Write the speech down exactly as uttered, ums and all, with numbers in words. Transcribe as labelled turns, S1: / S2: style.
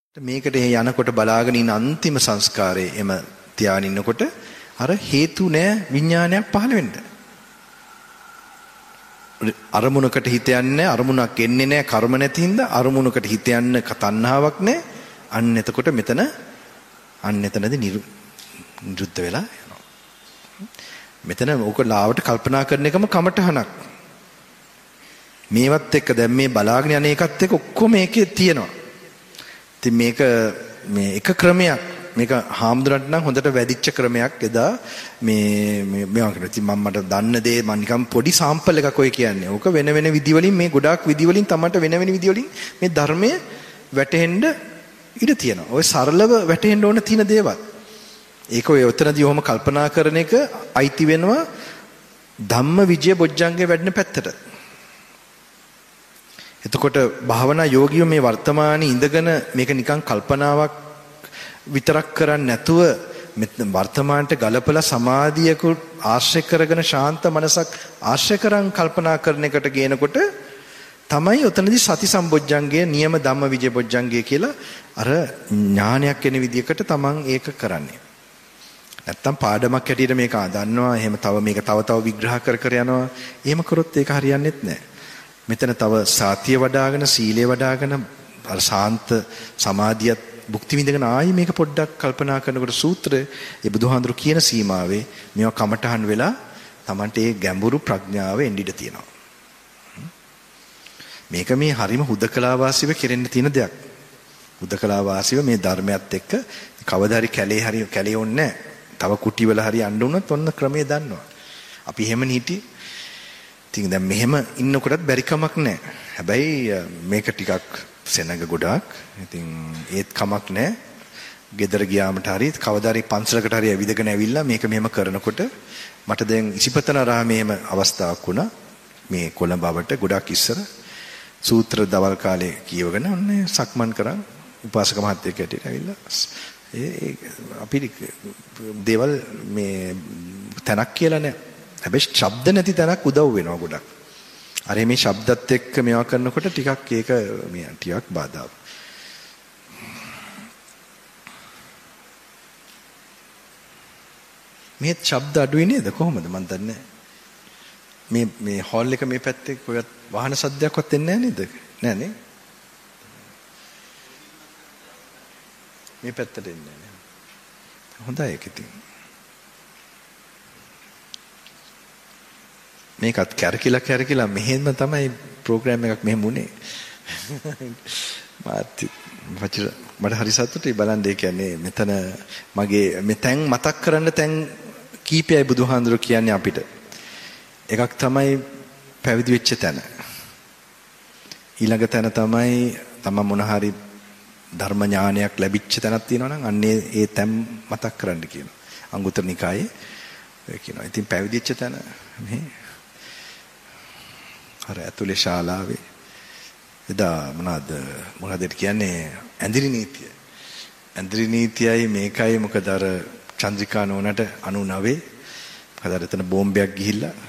S1: මේකට යනකොට බලාගෙන ඉන්න අන්තිම සංස්කාරයේ එම තියාගෙන ඉන්නකොට අර හේතු නෑ විඥානයක් පහළ වෙන්න. අරමුණකට හිත යන්නේ අරමුණක් එන්නේ නෑ කර්ම නැති හින්දා අරමුණකට හිත යන්න තණ්හාවක් නෑ. අන්න එතකොට මෙතන අන්න එතනදී නිරුද්ධ වෙලා යනවා. මෙතන ඕක ලාවට කල්පනා කරන එකම කමටහනක්. මේවත් එක්ක දැන් මේ බලාගෙන යන එකත් එක්ක ඔක්කොම ඒකේ තියෙනවා. ඉතින් මේක මේ එක ක්‍රමයක් මේක හාමුදුරන්ට නම් හොඳට වැඩිච්ච ක්‍රමයක් එදා මේ මේ මේවා කරලා ඉතින් මම මට දන්න දේ මම නිකන් පොඩි සාම්පල් එකක් ඔය කියන්නේ. ඕක වෙන වෙන විදි වලින් මේ ගොඩාක් විදි වලින් තමන්ට වෙන වෙන විදි වලින් මේ ධර්මයේ වැටෙන්න ඉඩ තියෙනවා. ඔය සරලව වැටෙන්න ඕන තියෙන දේවල්. ඒක ඔය උතනදී ඔහොම කල්පනා කරන එක අයිති වෙනවා ධම්ම විජය බොජ්ජංගේ වැඩෙන පැත්තට. එතකොට භාවනා යෝගියෝ මේ වර්තමානයේ ඉඳගෙන මේක නිකන් කල්පනාවක් විතරක් කරන්නේ නැතුව වර්තමානට ගලපලා සමාධියක ආශ්‍රය කරගෙන ශාන්ත මනසක් ආශ්‍රය කරන් කල්පනා කරන එකට ගේනකොට තමයි උතනදී සති සම්බොජ්ජංගයේ නියම ධම්ම විජය බොජ්ජංගය කියලා අර ඥානයක් එන විදිහකට තමන් ඒක කරන්නේ. නැත්තම් පාඩමක් හැටියට මේක දන්නවා එහෙම තව මේක තව තව විග්‍රහ කර කර යනවා. එහෙම කරොත් ඒක හරියන්නේත් නැහැ. මෙතන තව සාතිය වඩාගෙන සීලය වඩාගෙන අර ශාන්ත සමාධියත් භුක්ති විඳගෙන ආයි මේක පොඩ්ඩක් කල්පනා කරනකොට සූත්‍රය ඒ බුදුහාඳුරු කියන සීමාවේ මේවා කමටහන් වෙලා Tamante ඒ ගැඹුරු ප්‍රඥාව එන්න ඉඩ තියෙනවා. මේක මේ හරිම හුදකලා වාසීව කෙරෙන්න තියෙන දෙයක්. හුදකලා වාසීව මේ ධර්මයත් එක්ක කවදා හරි කැලේ හරි කැලේ ඕනේ තව කුටි වල හරි යන්න උනොත් ඔන්න ක්‍රමයේ දන්නවා. අපි එහෙම නීටි ඉතින් දැන් මෙහෙම ඉන්නකොටත් බැරි කමක් නැහැ. හැබැයි මේක ටිකක් සෙනඟ ගොඩක්. ඉතින් ඒත් කමක් නැහැ. ගෙදර ගියාමට හරි කවදා හරි පන්සලකට හරි ඇවිදගෙන ඇවිල්ලා මේක මෙහෙම කරනකොට මට දැන් ඉසිපතනාරාමේම අවස්ථාවක් වුණා. මේ කොළඹවට ගොඩක් ඉස්සර සූත්‍ර දවල් කාලේ කියවගෙන ඔන්නේ සක්මන් කරන් උපාසක මහත්තයෙක් ඇටියට ඇවිල්ලා ඒ අපි දේවල් මේ තනක් කියලා නෑ. හැබැයි ශබ්ද නැති තැනක් උදව් වෙනවා ගොඩක්. අර මේ ශබ්දත් එක්ක මේවා කරනකොට ටිකක් ඒක මේ ටිකක් බාධාවක්. මේ ශබ්ද අඩුයි නේද කොහොමද මන් දන්නේ මේ මේ හෝල් එක මේ පැත්තේ කොහෙවත් වාහන සද්දයක්වත් එන්නේ නැහැ නේද? නෑ නේ. මේ පැත්තට එන්නේ නැහැ. හොඳයි ඒක ඉතින්. මේකත් කැරකිලා කැරකිලා මෙහෙම තමයි ප්‍රෝග්‍රෑම් එකක් මෙහෙම උනේ. මාත් මට හරි සතුටුයි බලන්න. ඒ කියන්නේ මෙතන මගේ මේ තැන් මතක් කරන්න තැන් කීපයයි බුදුහාඳුර කියන්නේ අපිට. එකක් තමයි පැවිදි වෙච්ච තැන. ඊළඟ තැන තමයි තම මොන හරි ධර්ම ඥානයක් ලැබිච්ච තැනක් තියෙනවා නම් අන්නේ ඒ තැන් මතක් කරන්න කියනවා. අංගුත්තර නිකායේ ඒ කියනවා. ඉතින් පැවිදි වෙච්ච තැන මේ අර ඇතුලේ ශාලාවේ එදා මොනවාද මොනවද කියන්නේ ඇඳිරි නීතිය. ඇඳිරි නීතියයි මේකයි මොකද අර චන්ද්‍රිකා නෝනට අනූ නවය මොකද අර එතන බෝම්බයක් ගිහිල්ලා